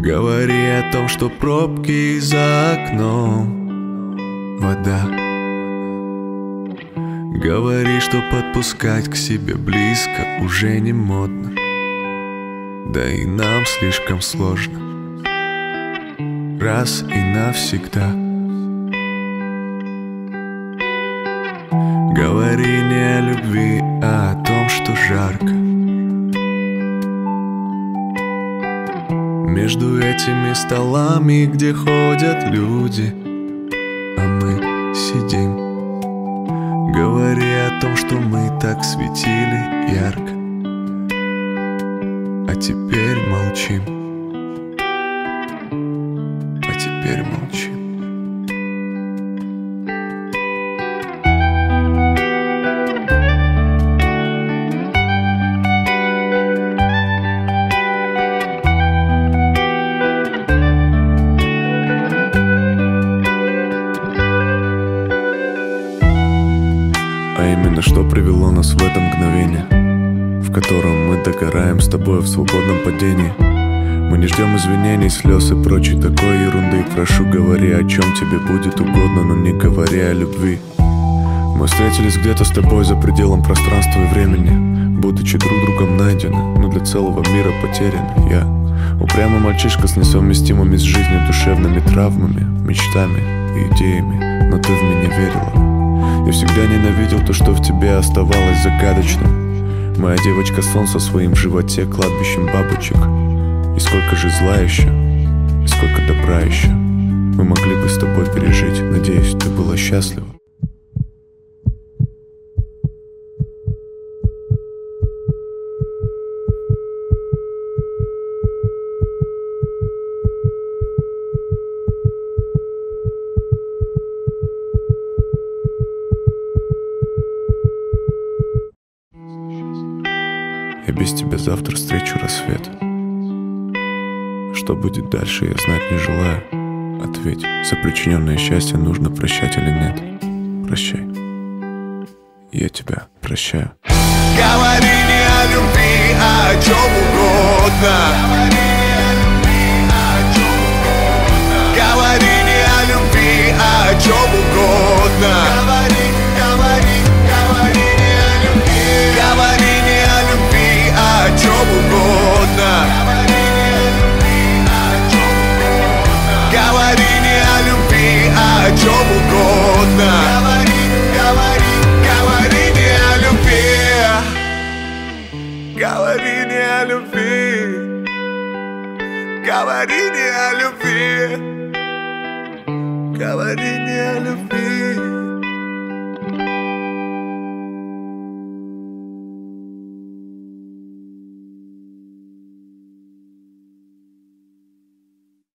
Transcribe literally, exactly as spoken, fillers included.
Говори о том, что пробки за окном, вода. Говори, что подпускать к себе близко уже не модно, да и нам слишком сложно раз и навсегда. Говори не о любви, а о том, что жарко. Между этими столами, где ходят люди, а мы сидим. Говори о том, что мы так светили ярко, а теперь молчим. А теперь молчим. А именно что привело нас в это мгновение, в котором мы догораем с тобой в свободном падении. Мы не ждем извинений, слез и прочей такой ерунды. Прошу, говори, о чем тебе будет угодно, но не говори о любви. Мы встретились где-то с тобой за пределом пространства и времени, будучи друг другом найдены, но для целого мира потеряны. Я упрямый мальчишка с несовместимыми с жизнью душевными травмами, мечтами и идеями, но ты в меня верила. Я всегда ненавидел то, что в тебе оставалось загадочным. Моя девочка сон со своим животе кладбищем бабочек. И сколько же зла еще, и сколько добра еще мы могли бы с тобой пережить. Надеюсь, ты была счастлива. Я без тебя завтра встречу рассвет. Что будет дальше, я знать не желаю. Ответь, за причиненное счастье нужно прощать или нет? Прощай. Я тебя прощаю. Говори не о любви, а о чем угодно. Говори не о любви, а о чем угодно. Говори, говори, говори не о любви. Говори не о любви, а о чем угодно. Говори не о любви, а о чем угодно. Говори, говори, говори не о любви. Говори не о любви. Говори не о любви. Говори не о любви.